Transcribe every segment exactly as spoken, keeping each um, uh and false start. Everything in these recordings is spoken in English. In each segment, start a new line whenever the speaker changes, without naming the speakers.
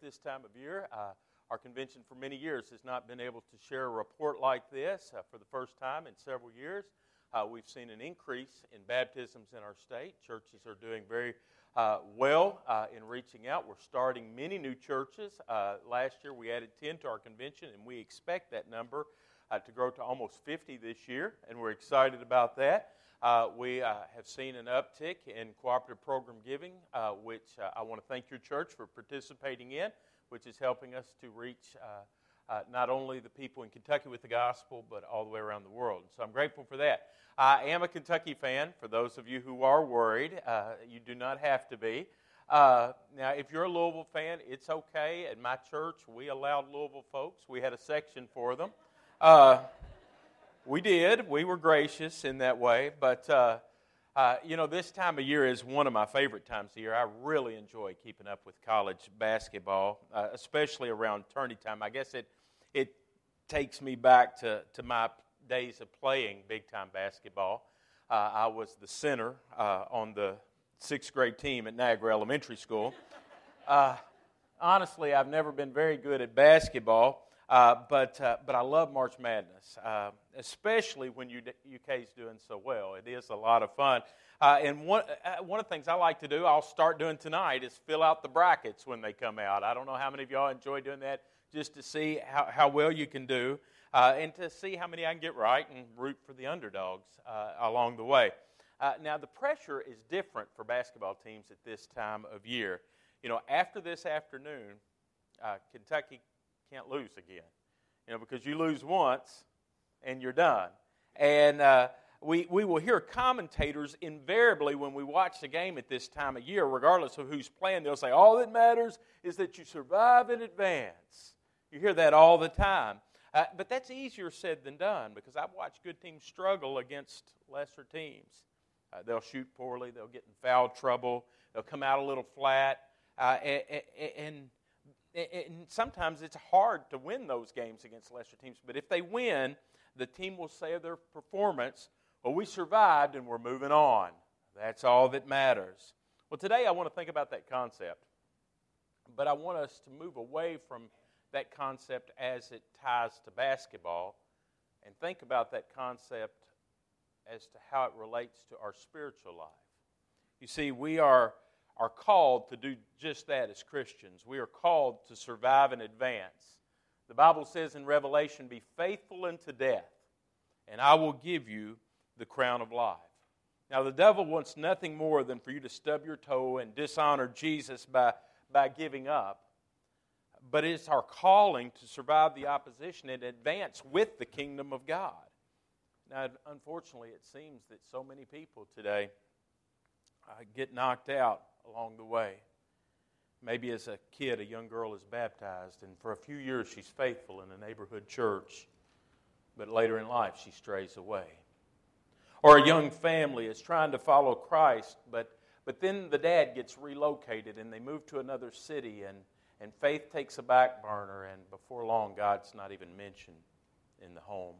this time of year. Uh, our convention for many years has not been able to share a report like this. Uh, for the first time in several years, uh, we've seen an increase in baptisms in our state. Churches are doing very uh, well uh, in reaching out. We're starting many new churches. Uh, last year we added ten to our convention, and we expect that number uh, to grow to almost fifty this year, and we're excited about that. Uh, we uh, have seen an uptick in cooperative program giving, uh, which uh, I want to thank your church for participating in, which is helping us to reach uh, uh, not only the people in Kentucky with the gospel, but all the way around the world. So I'm grateful for that. I am a Kentucky fan. For those of you who are worried, uh, you do not have to be. Uh, now, if you're a Louisville fan, it's okay. At my church, we allowed Louisville folks. We had a section for them. Uh, We did. We were gracious in that way. But, uh, uh, you know, this time of year is one of my favorite times of year. I really enjoy keeping up with college basketball, uh, especially around tourney time. I guess it it takes me back to, to my days of playing big-time basketball. Uh, I was the center uh, on the sixth grade team at Niagara Elementary School. Uh, honestly, I've never been very good at basketball. Uh, but uh, but I love March Madness, uh, especially when U K is doing so well. It is a lot of fun. Uh, and one uh, one of the things I like to do, I'll start doing tonight, is fill out the brackets when they come out. I don't know how many of y'all enjoy doing that, just to see how, how well you can do, uh, and to see how many I can get right and root for the underdogs uh, along the way. Uh, now, the pressure is different for basketball teams at this time of year. You know, after this afternoon, uh, Kentucky can't lose again, you know, because you lose once and you're done. And uh, we we will hear commentators invariably when we watch the game at this time of year, regardless of who's playing, they'll say, all that matters is that you survive in advance. You hear that all the time. Uh, but that's easier said than done, because I've watched good teams struggle against lesser teams. Uh, they'll shoot poorly, they'll get in foul trouble, they'll come out a little flat, uh, and, and And sometimes it's hard to win those games against lesser teams. But if they win, the team will say of their performance, well, we survived and we're moving on. That's all that matters. Well, today I want to think about that concept. But I want us to move away from that concept as it ties to basketball and think about that concept as to how it relates to our spiritual life. You see, we are... are called to do just that as Christians. We are called to survive and advance. The Bible says in Revelation, be faithful unto death, and I will give you the crown of life. Now, the devil wants nothing more than for you to stub your toe and dishonor Jesus by, by giving up. But it's our calling to survive the opposition and advance with the kingdom of God. Now, unfortunately, it seems that so many people today uh, get knocked out along the way. Maybe as a kid, a young girl is baptized, and for a few years she's faithful in a neighborhood church, but later in life she strays away. Or a young family is trying to follow Christ, but, but then the dad gets relocated and they move to another city, and, and faith takes a back burner, and before long God's not even mentioned in the home.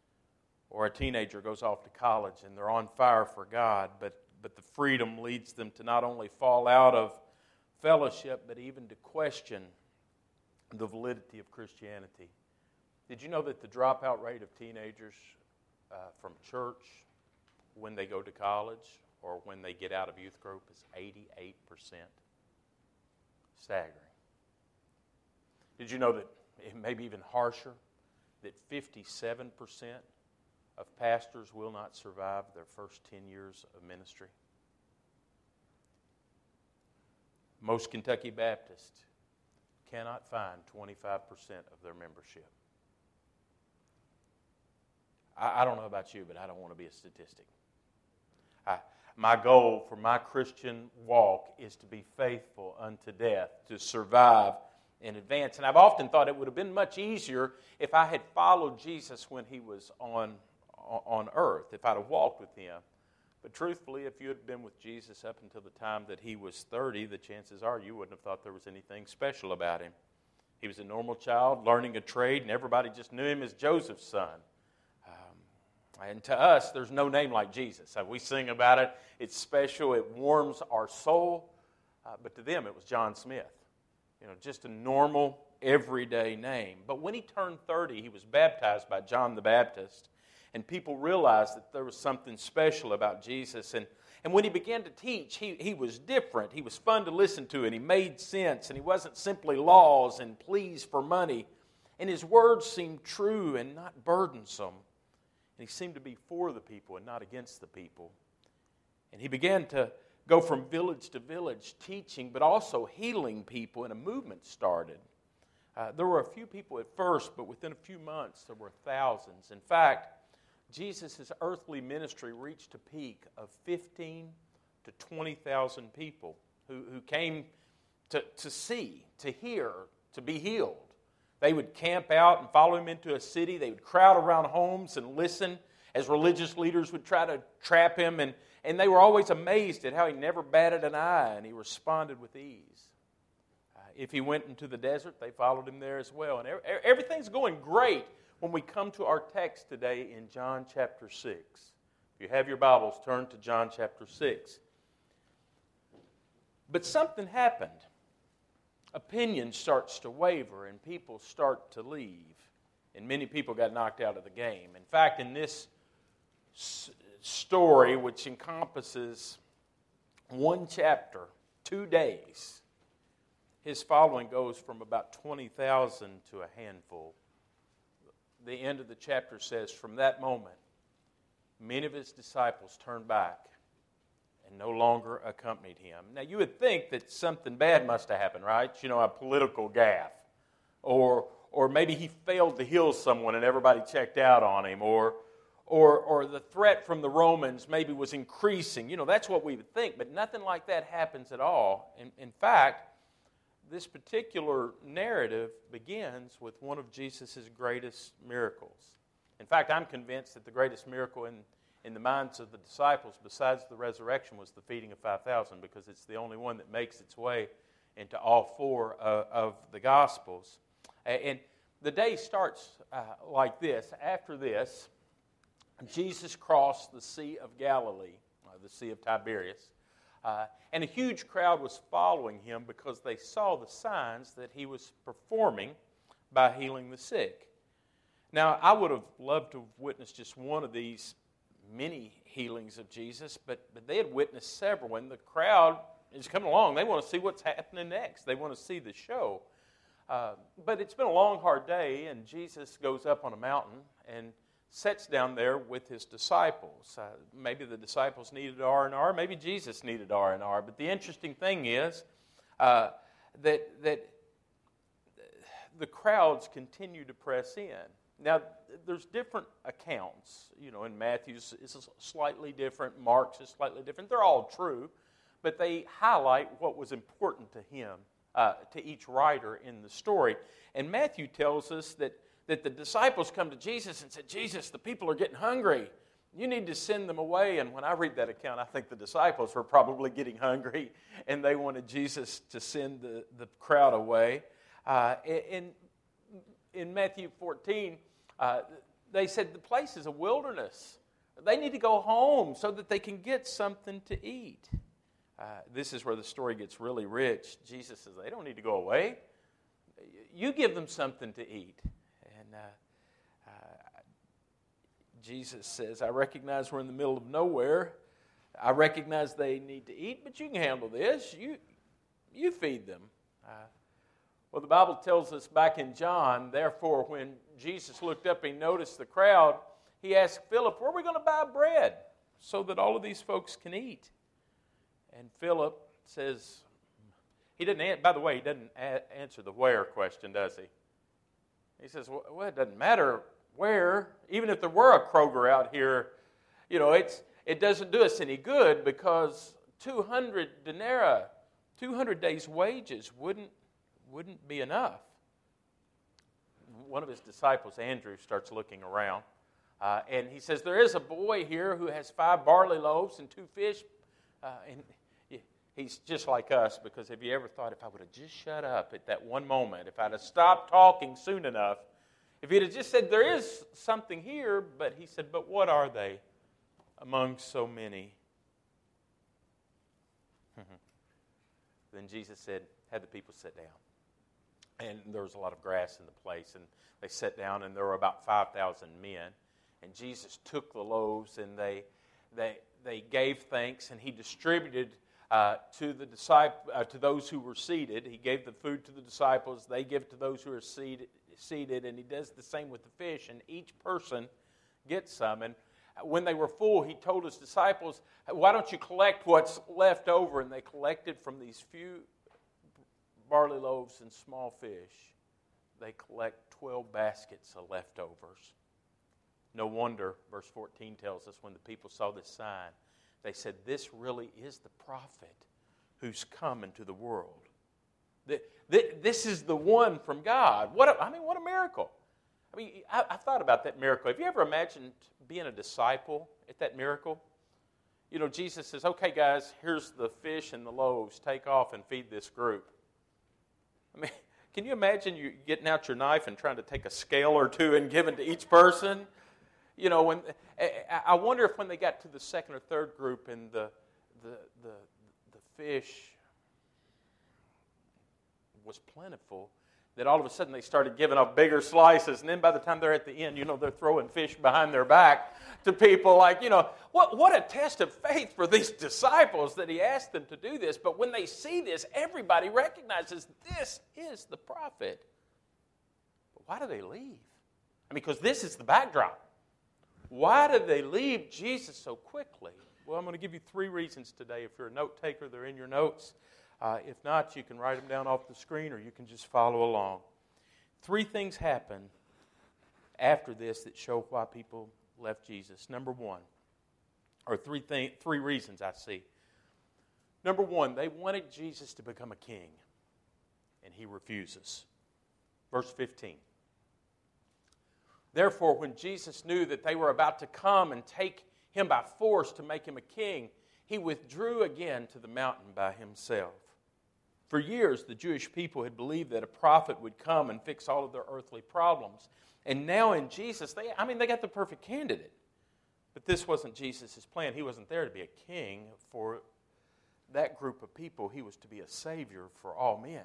Or a teenager goes off to college and they're on fire for God, but But the freedom leads them to not only fall out of fellowship, but even to question the validity of Christianity. Did you know that the dropout rate of teenagers uh, from church when they go to college or when they get out of youth group is eighty-eight percent? Staggering. Did you know that, maybe even harsher, that fifty-seven percent of pastors will not survive their first ten years of ministry? Most Kentucky Baptists cannot find twenty-five percent of their membership. I, I don't know about you, but I don't want to be a statistic. I, my goal for my Christian walk is to be faithful unto death, to survive in advance. And I've often thought it would have been much easier if I had followed Jesus when he was on on earth, if I'd have walked with him. But truthfully, if you had been with Jesus up until the time that he was thirty, the chances are you wouldn't have thought there was anything special about him. He was a normal child, learning a trade, and everybody just knew him as Joseph's son. Um, and to us, there's no name like Jesus. So we sing about it. It's special. It warms our soul. Uh, but to them, it was John Smith. You know, just a normal, everyday name. But when he turned thirty, he was baptized by John the Baptist, and people realized that there was something special about Jesus. And, and when he began to teach, he, he was different. He was fun to listen to, and he made sense, and he wasn't simply laws and pleas for money. And his words seemed true and not burdensome. And he seemed to be for the people and not against the people. And he began to go from village to village teaching, but also healing people, and a movement started. Uh, there were a few people at first, but within a few months there were thousands. In fact, Jesus' earthly ministry reached a peak of fifteen to twenty thousand people who, who came to, to see, to hear, to be healed. They would camp out and follow him into a city. They would crowd around homes and listen as religious leaders would try to trap him. And, and they were always amazed at how he never batted an eye and he responded with ease. Uh, if he went into the desert, they followed him there as well. And everything's going great when we come to our text today in John chapter six. If you have your Bibles, turn to John chapter six. But something happened. Opinion starts to waver and people start to leave. And many people got knocked out of the game. In fact, in this s- story, which encompasses one chapter, two days, his following goes from about twenty thousand to a handful. The end of the chapter says, from that moment, many of his disciples turned back and no longer accompanied him. Now, you would think that something bad must have happened, right? You know, a political gaffe. Or or maybe he failed to heal someone and everybody checked out on him. Or, or, or the threat from the Romans maybe was increasing. You know, that's what we would think. But nothing like that happens at all. In, in fact, this particular narrative begins with one of Jesus' greatest miracles. In fact, I'm convinced that the greatest miracle in in the minds of the disciples, besides the resurrection, was the feeding of five thousand, because it's the only one that makes its way into all four uh, of the Gospels. And the day starts uh, like this. After this, Jesus crossed the Sea of Galilee, uh, the Sea of Tiberias, uh, and a huge crowd was following him because they saw the signs that he was performing by healing the sick. Now, I would have loved to have witnessed just one of these many healings of Jesus, but, but they had witnessed several, and the crowd is coming along. They want to see what's happening next. They want to see the show. Uh, but it's been a long, hard day, and Jesus goes up on a mountain and sits down there with his disciples. Uh, maybe the disciples needed R and R, maybe Jesus needed R and R. But the interesting thing is uh, that, that the crowds continue to press in. Now, there's different accounts. You know, in Matthew's it's slightly different. Mark's is slightly different. They're all true, but they highlight what was important to him, uh, to each writer in the story. And Matthew tells us that, that the disciples come to Jesus and said, Jesus, the people are getting hungry. You need to send them away. And when I read that account, I think the disciples were probably getting hungry, and they wanted Jesus to send the, the crowd away. Uh, in, in Matthew fourteen, Uh, they said the place is a wilderness. They need to go home so that they can get something to eat. Uh, this is where the story gets really rich. Jesus says, they don't need to go away. You give them something to eat. And uh, uh, Jesus says, I recognize we're in the middle of nowhere. I recognize they need to eat, but you can handle this. You, you feed them. Uh, Well, the Bible tells us back in John, therefore, when Jesus looked up and he noticed the crowd, he asked Philip, where are we going to buy bread so that all of these folks can eat? And Philip says, he didn't, by the way, he doesn't answer the where question, does he? He says, well, it doesn't matter where. Even if there were a Kroger out here, you know, it's it doesn't do us any good, because two hundred denarii, two hundred days' wages wouldn't wouldn't be enough. One of his disciples, Andrew, starts looking around, uh, and he says, there is a boy here who has five barley loaves and two fish, uh, and he's just like us, because have you ever thought, if I would have just shut up at that one moment, if I'd have stopped talking soon enough, if he'd have just said, there is something here, but he said, but what are they among so many? Then Jesus said, had the people sit down. and there was a lot of grass in the place. And they sat down, and there were about five thousand men. And Jesus took the loaves, and they they they gave thanks, and he distributed uh, to the disciple uh, to those who were seated. He gave the food to the disciples. They give it to those who are seated. Seated, and he does the same with the fish. And each person gets some. And when they were full, he told his disciples, "Why don't you collect what's left over?" And they collected from these few barley loaves and small fish. They collect twelve baskets of leftovers. No wonder, verse fourteen tells us, when the people saw this sign, they said, "This really is the prophet who's come into the world. This is the one from God." What a, I mean, what a miracle. I mean, I, I thought about that miracle. Have you ever imagined being a disciple at that miracle? You know, Jesus says, "Okay, guys, here's the fish and the loaves. Take off and feed this group." I mean, can you imagine you getting out your knife and trying to take a scale or two and giving to each person? You know, when I wonder if when they got to the second or third group and the the the, the fish was plentiful, that all of a sudden they started giving off bigger slices, and then by the time they're at the end, you know, they're throwing fish behind their back to people. Like, you know, what what a test of faith for these disciples that he asked them to do this. But when they see this, everybody recognizes this is the prophet. But why do they leave? I mean, because this is the backdrop. Why did they leave Jesus so quickly? Well, I'm going to give you three reasons today. If you're a note taker, they're in your notes. Uh, if not, you can write them down off the screen, or you can just follow along. Three things happen after this that show why people left Jesus. Number one, or three thing, three reasons I see. Number one, they wanted Jesus to become a king, and he refuses. Verse fifteen. Therefore, when Jesus knew that they were about to come and take him by force to make him a king, he withdrew again to the mountain by himself. For years, the Jewish people had believed that a prophet would come and fix all of their earthly problems. And now in Jesus, they, I mean, they got the perfect candidate. But this wasn't Jesus' plan. He wasn't there to be a king for that group of people. He was to be a savior for all men.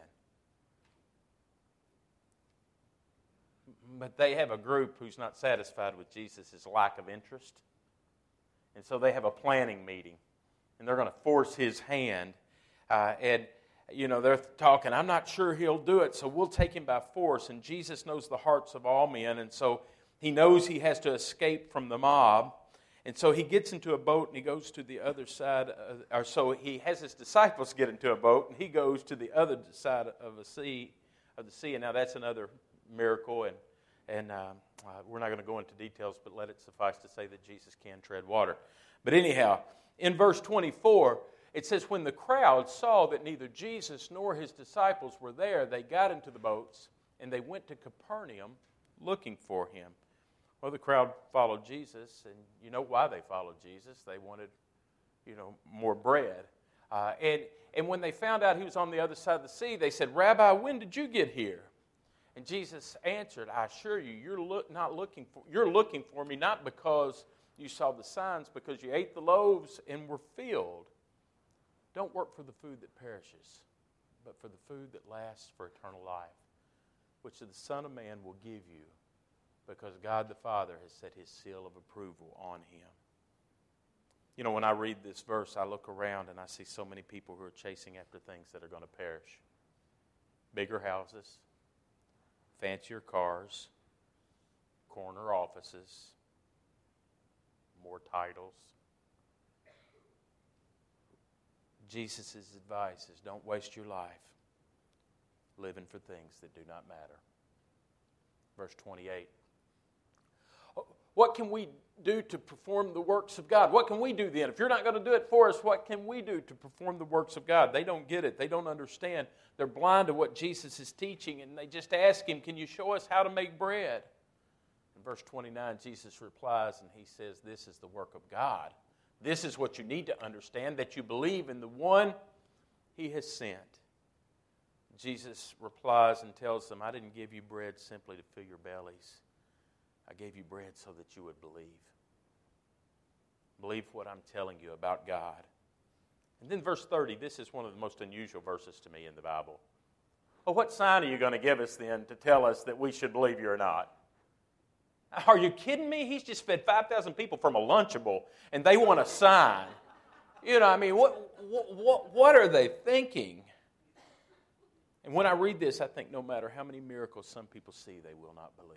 But they have a group who's not satisfied with Jesus' lack of interest. And so they have a planning meeting. And they're going to force his hand. Uh, and, you know, they're talking, "I'm not sure he'll do it, so we'll take him by force." And Jesus knows the hearts of all men. And so he knows he has to escape from the mob. And so he gets into a boat and he goes to the other side. Of, or so he has his disciples get into a boat and he goes to the other side of the sea. Of the sea. And now that's another miracle. And And uh, uh, we're not going to go into details, but let it suffice to say that Jesus can tread water. But anyhow, in verse twenty-four, it says, when the crowd saw that neither Jesus nor his disciples were there, they got into the boats, and they went to Capernaum looking for him. Well, the crowd followed Jesus, and you know why they followed Jesus. They wanted, you know, more bread. Uh, and, and when they found out he was on the other side of the sea, they said, "Rabbi, when did you get here?" And Jesus answered, "I assure you, you're look, not looking for you're looking for me not because you saw the signs, because you ate the loaves and were filled. Don't work for the food that perishes, but for the food that lasts for eternal life, which the Son of Man will give you, because God the Father has set his seal of approval on him." You know, when I read this verse, I look around and I see so many people who are chasing after things that are going to perish. Bigger houses, fancier cars, corner offices, more titles. Jesus' advice is don't waste your life living for things that do not matter. Verse twenty-eight. What can we do to perform the works of God? What can we do then? If you're not going to do it for us, what can we do to perform the works of God? They don't get it. They don't understand. They're blind to what Jesus is teaching, and they just ask him, "Can you show us how to make bread?" In verse twenty-nine, Jesus replies, and he says, "This is the work of God. This is what you need to understand, that you believe in the one he has sent." Jesus replies and tells them, "I didn't give you bread simply to fill your bellies. I gave you bread so that you would believe. Believe what I'm telling you about God." And then verse thirty, this is one of the most unusual verses to me in the Bible. Well, what sign are you going to give us then to tell us that we should believe you or not? Are you kidding me? He's just fed five thousand people from a Lunchable, and they want a sign. You know, I mean, what, what, what are they thinking? And when I read this, I think no matter how many miracles some people see, they will not believe.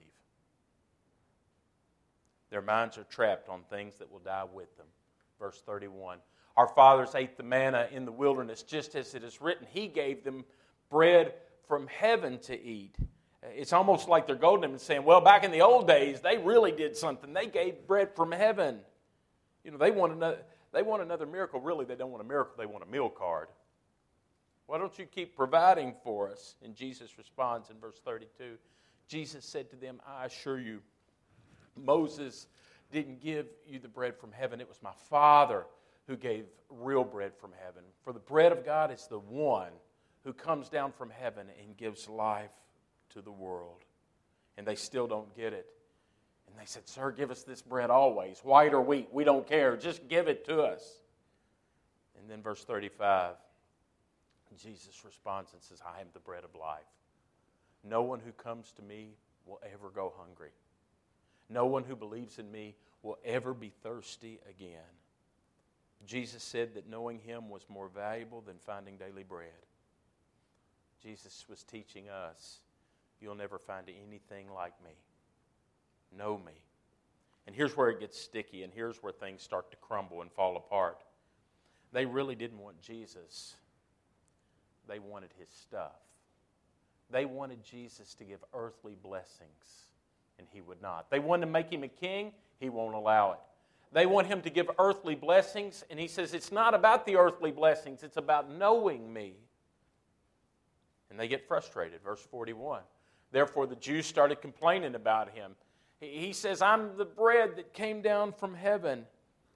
Their minds are trapped on things that will die with them. Verse thirty-one, our fathers ate the manna in the wilderness, just as it is written, He gave them bread from heaven to eat. It's almost like they're goading him and saying, well, back in the old days, they really did something. They gave bread from heaven. You know, they want another, they want another miracle. Really, they don't want a miracle. They want a meal card. Why don't you keep providing for us? And Jesus responds in verse thirty-two. Jesus said to them, I assure you, Moses didn't give you the bread from heaven. It was my Father who gave real bread from heaven. For the bread of God is the one who comes down from heaven and gives life to the world. And they still don't get it. And they said, sir, give us this bread always, white or wheat. We don't care. Just give it to us. And then verse thirty-five, Jesus responds and says, I am the bread of life. No one who comes to me will ever go hungry. No one who believes in me will ever be thirsty again. Jesus said that knowing Him was more valuable than finding daily bread. Jesus was teaching us, you'll never find anything like me. Know me. And here's where it gets sticky, and here's where things start to crumble and fall apart. They really didn't want Jesus. They wanted His stuff. They wanted Jesus to give earthly blessings, and He would not. They wanted to make Him a king. He won't allow it. They want Him to give earthly blessings, and He says, it's not about the earthly blessings. It's about knowing me. And they get frustrated. Verse forty-one. Therefore, the Jews started complaining about Him. He says, I'm the bread that came down from heaven.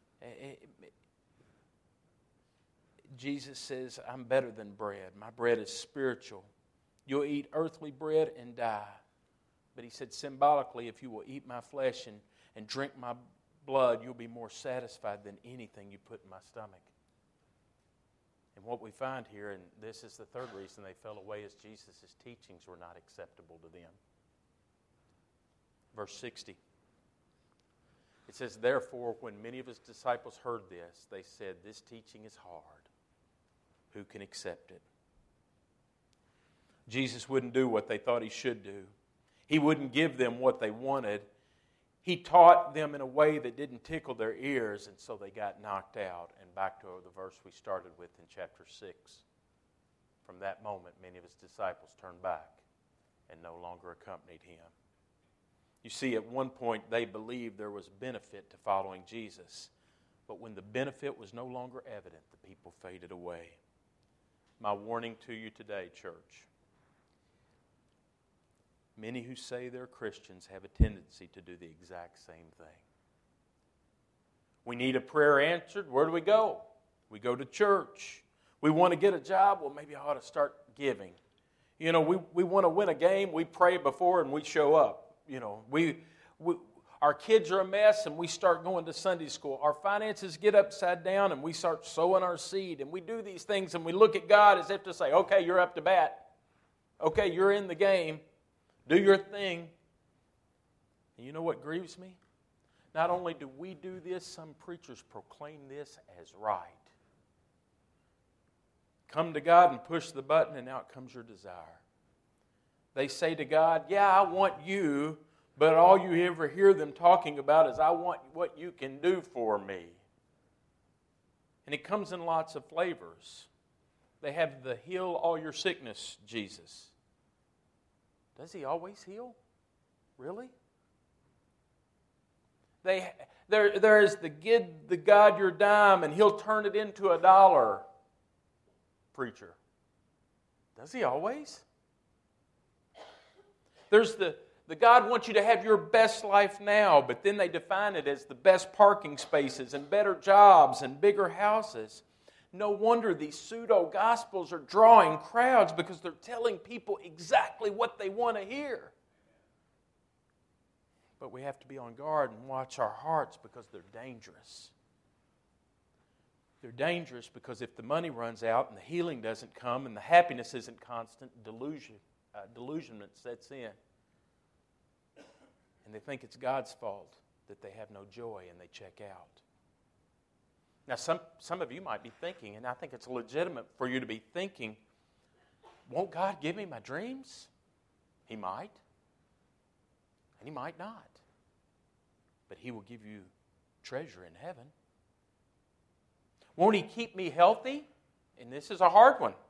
Jesus says, I'm better than bread. My bread is spiritual. You'll eat earthly bread and die. But He said, symbolically, if you will eat my flesh and, and drink my blood, you'll be more satisfied than anything you put in my stomach. And what we find here, and this is the third reason they fell away, is Jesus' teachings were not acceptable to them. Verse sixty. It says, therefore, when many of His disciples heard this, they said, this teaching is hard. Who can accept it? Jesus wouldn't do what they thought He should do. He wouldn't give them what they wanted. He taught them in a way that didn't tickle their ears, and so they got knocked out. And back to the verse we started with in chapter six. From that moment, many of His disciples turned back and no longer accompanied Him. You see, at one point they believed there was benefit to following Jesus. But when the benefit was no longer evident, the people faded away. My warning to you today, church. Many who say they're Christians have a tendency to do the exact same thing. We need a prayer answered. Where do we go? We go to church. We want to get a job. Well, maybe I ought to start giving. You know, we, we want to win a game. We pray before and we show up. You know, we, we our kids are a mess and we start going to Sunday school. Our finances get upside down and we start sowing our seed. And we do these things and we look at God as if to say, okay, you're up to bat. Okay, you're in the game. Do your thing. And you know what grieves me? Not only do we do this, some preachers proclaim this as right. Come to God and push the button and out comes your desire. They say to God, yeah, I want you, but all you ever hear them talking about is, I want what you can do for me. And it comes in lots of flavors. They have the heal all your sickness, Jesus. Does He always heal? Really? They, there, there is the give the God your dime and He'll turn it into a dollar preacher. Does He always? There's the, the God wants you to have your best life now, but then they define it as the best parking spaces and better jobs and bigger houses. No wonder these pseudo-gospels are drawing crowds because they're telling people exactly what they want to hear. But we have to be on guard and watch our hearts because they're dangerous. They're dangerous because if the money runs out and the healing doesn't come and the happiness isn't constant, delusion, uh, delusionment sets in. And they think it's God's fault that they have no joy and they check out. Now, some, some of you might be thinking, and I think it's legitimate for you to be thinking, won't God give me my dreams? He might. And He might not. But He will give you treasure in heaven. Won't He keep me healthy? And this is a hard one.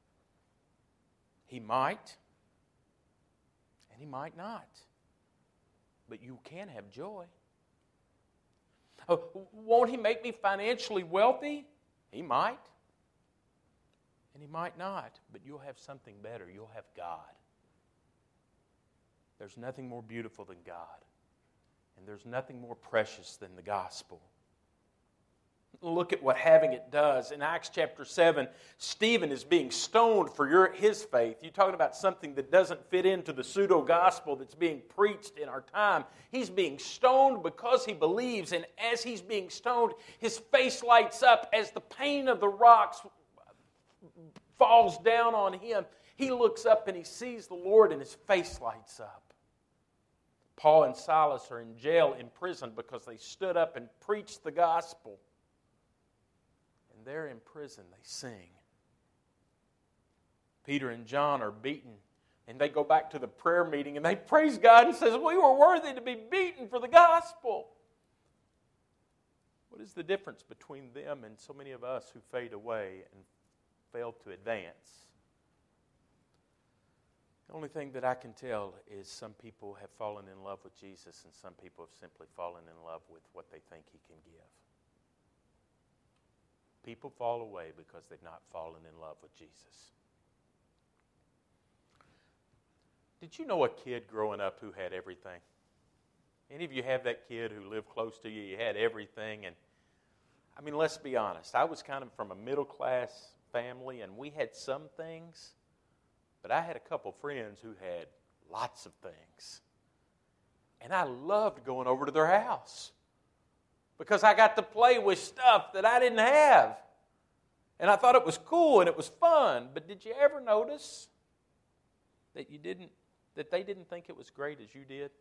He might. And He might not. But you can have joy. Oh, won't He make me financially wealthy? He might. And He might not. But you'll have something better. You'll have God. There's nothing more beautiful than God. And there's nothing more precious than the gospel. Look at what having it does. In Acts chapter seven, Stephen is being stoned for your, his faith. You're talking about something that doesn't fit into the pseudo-gospel that's being preached in our time. He's being stoned because he believes, and as he's being stoned, his face lights up as the pain of the rocks falls down on him. He looks up and he sees the Lord and his face lights up. Paul and Silas are in jail, in prison, because they stood up and preached the gospel. And there in prison they sing. Peter and John are beaten, and they go back to the prayer meeting and they praise God and says, we were worthy to be beaten for the gospel. What is the difference between them and so many of us who fade away and fail to advance? The only thing that I can tell is some people have fallen in love with Jesus and some people have simply fallen in love with what they think He can give. People fall away because they've not fallen in love with Jesus. Did you know a kid growing up who had everything? Any of you have that kid who lived close to you, you had everything? And I mean, let's be honest. I was kind of from a middle-class family, and we had some things, but I had a couple friends who had lots of things. And I loved going over to their house because I got to play with stuff that I didn't have. And I thought it was cool and it was fun. But did you ever notice that you didn't, that they didn't think it was great as you did?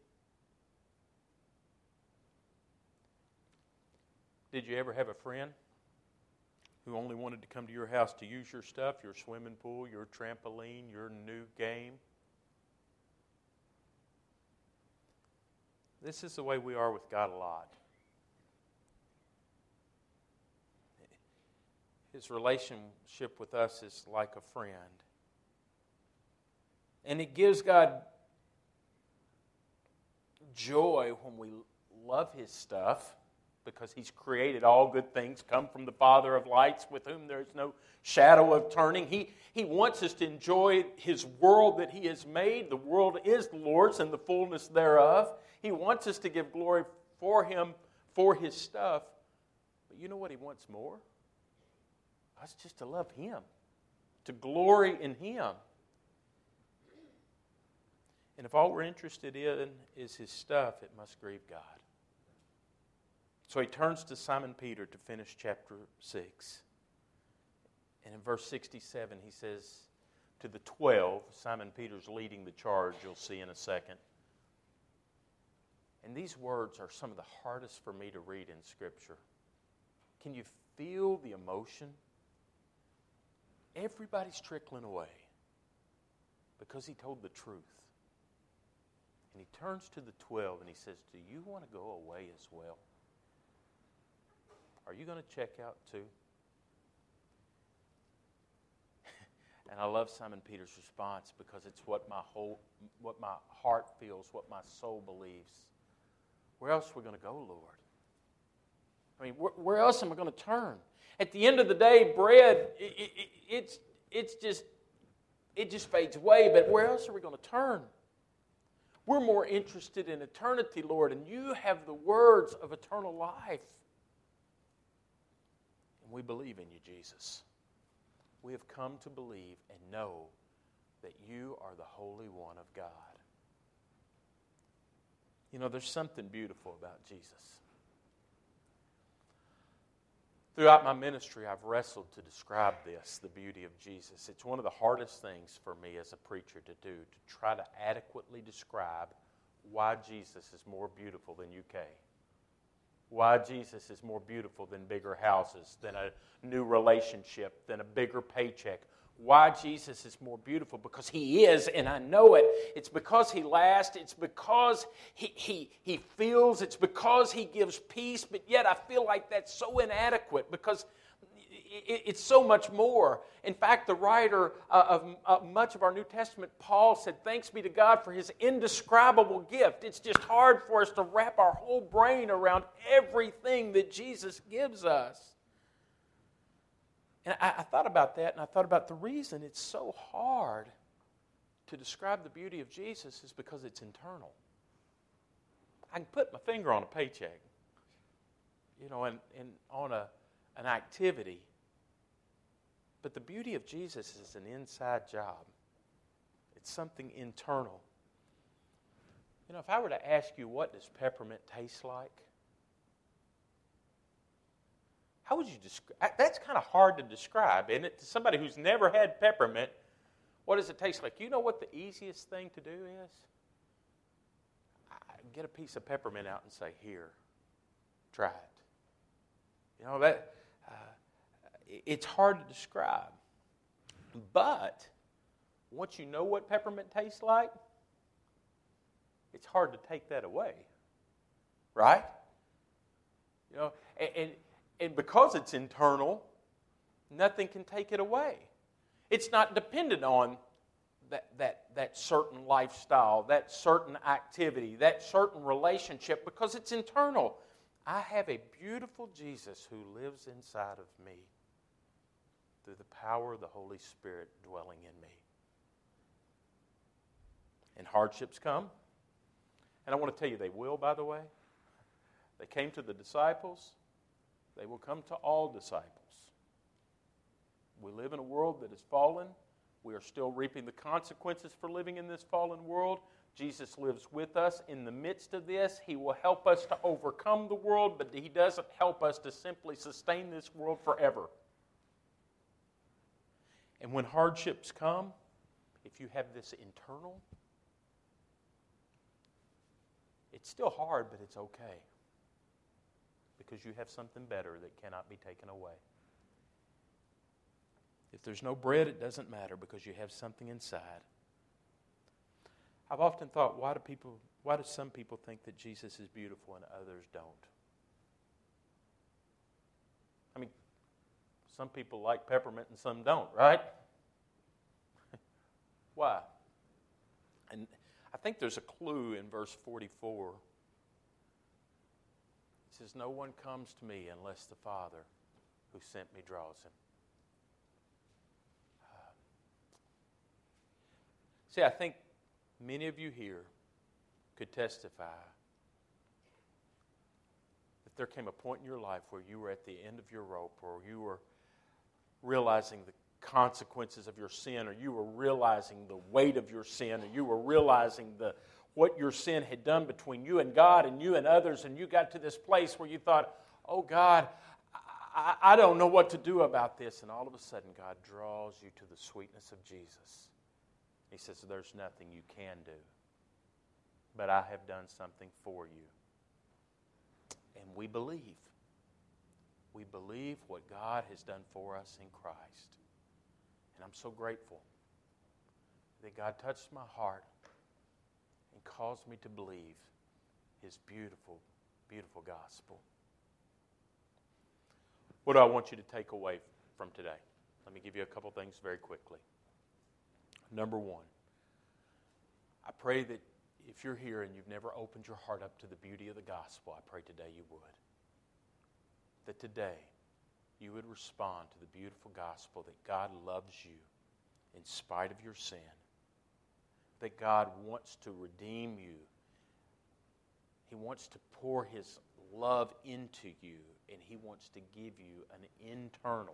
Did you ever have a friend who only wanted to come to your house to use your stuff, your swimming pool, your trampoline, your new game? This is the way we are with God a lot. His relationship with us is like a friend. And it gives God joy when we love His stuff, because He's created all good things come from the Father of lights, with whom there is no shadow of turning. He, he wants us to enjoy His world that He has made. The world is the Lord's and the fullness thereof. He wants us to give glory for Him, for His stuff. But you know what He wants more? Us just to love Him, to glory in Him. And if all we're interested in is His stuff, it must grieve God. So he turns to Simon Peter to finish chapter six. And in verse sixty-seven, he says to the twelve, Simon Peter's leading the charge, you'll see in a second. And these words are some of the hardest for me to read in Scripture. Can you feel the emotion? Everybody's trickling away because he told the truth. And he turns to the twelve and he says, do you want to go away as well? Are you going to check out too? And I love Simon Peter's response because it's what my whole, what my heart feels, what my soul believes. Where else are we going to go, Lord? I mean, where, where else am I going to turn? At the end of the day, bread, it, it, it's it's just it just fades away. But where else are we going to turn? We're more interested in eternity, Lord, and you have the words of eternal life. And we believe in you, Jesus. We have come to believe and know that you are the Holy One of God. You know, there's something beautiful about Jesus. Throughout my ministry, I've wrestled to describe this, the beauty of Jesus. It's one of the hardest things for me as a preacher to do, to try to adequately describe why Jesus is more beautiful than U K. Why Jesus is more beautiful than bigger houses, than a new relationship, than a bigger paycheck. Why Jesus is more beautiful, because He is, and I know it. It's because He lasts. It's because He he He feels. It's because He gives peace. But yet I feel like that's so inadequate, because it, it's so much more. In fact, the writer uh, of uh, much of our New Testament, Paul, said, "Thanks be to God for His indescribable gift." It's just hard for us to wrap our whole brain around everything that Jesus gives us. And I, I thought about that, and I thought about the reason it's so hard to describe the beauty of Jesus is because it's internal. I can put my finger on a paycheck, you know, and, and on a an activity. But the beauty of Jesus is an inside job. It's something internal. You know, if I were to ask you, what does peppermint taste like? How would you describe? That's kind of hard to describe, isn't it? To somebody who's never had peppermint, what does it taste like? You know what the easiest thing to do is? Get a piece of peppermint out and say, "Here, try it." You know, that uh, it's hard to describe. But once you know what peppermint tastes like, it's hard to take that away. Right? You know, and, and And because it's internal, nothing can take it away. It's not dependent on that, that, that certain lifestyle, that certain activity, that certain relationship, because it's internal. I have a beautiful Jesus who lives inside of me through the power of the Holy Spirit dwelling in me. And hardships come. And I want to tell you, they will, by the way. They came to the disciples. They will come to all disciples. We live in a world that is fallen. We are still reaping the consequences for living in this fallen world. Jesus lives with us in the midst of this. He will help us to overcome the world, but He doesn't help us to simply sustain this world forever. And when hardships come, if you have this internal, it's still hard, but it's okay. Because you have something better that cannot be taken away. If there's no bread, it doesn't matter, because you have something inside. I've often thought, why do people, why do some people think that Jesus is beautiful and others don't? I mean, some people like peppermint and some don't, right? Why? And I think there's a clue in verse forty-four. It says, "No one comes to me unless the Father who sent me draws him." Uh, see, I think many of you here could testify that there came a point in your life where you were at the end of your rope, or you were realizing the consequences of your sin, or you were realizing the weight of your sin, or you were realizing the what your sin had done between you and God and you and others, and you got to this place where you thought, "Oh God, I, I don't know what to do about this." And all of a sudden, God draws you to the sweetness of Jesus. He says, "There's nothing you can do, but I have done something for you." And we believe. We believe what God has done for us in Christ. And I'm so grateful that God touched my heart and caused me to believe His beautiful, beautiful gospel. What do I want you to take away from today? Let me give you a couple things very quickly. Number one, I pray that if you're here and you've never opened your heart up to the beauty of the gospel, I pray today you would. That today you would respond to the beautiful gospel that God loves you in spite of your sin. That God wants to redeem you. He wants to pour His love into you, and He wants to give you an internal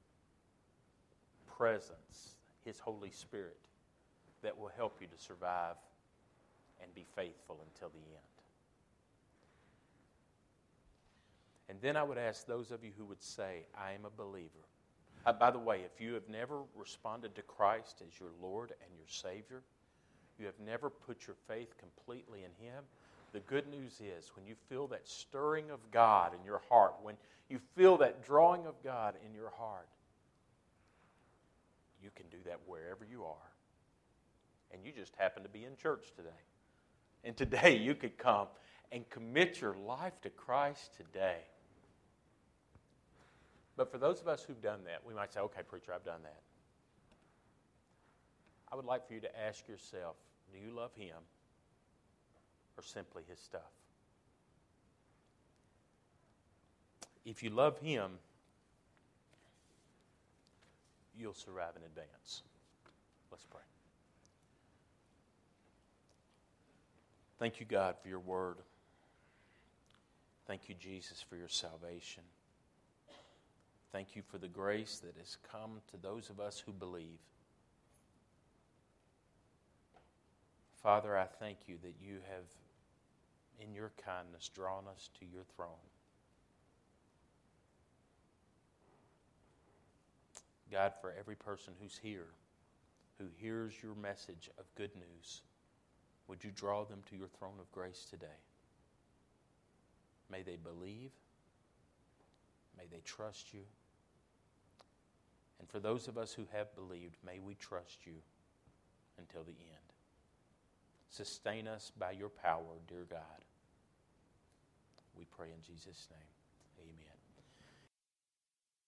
presence, His Holy Spirit, that will help you to survive and be faithful until the end. And then I would ask those of you who would say, I am a believer. Uh, by the way, if you have never responded to Christ as your Lord and your Savior, you have never put your faith completely in Him, the good news is when you feel that stirring of God in your heart, when you feel that drawing of God in your heart, you can do that wherever you are. And you just happen to be in church today. And today you could come and commit your life to Christ today. But for those of us who've done that, we might say, okay, preacher, I've done that. I would like for you to ask yourself, do you love Him or simply His stuff? If you love Him, you'll survive in advance. Let's pray. Thank you, God, for your word. Thank you, Jesus, for your salvation. Thank you for the grace that has come to those of us who believe. Father, I thank you that you have, in your kindness, drawn us to your throne. God, for every person who's here, who hears your message of good news, would you draw them to your throne of grace today? May they believe. May they trust you. And for those of us who have believed, may we trust you until the end. Sustain us by your power, dear God. We pray in Jesus' name. Amen.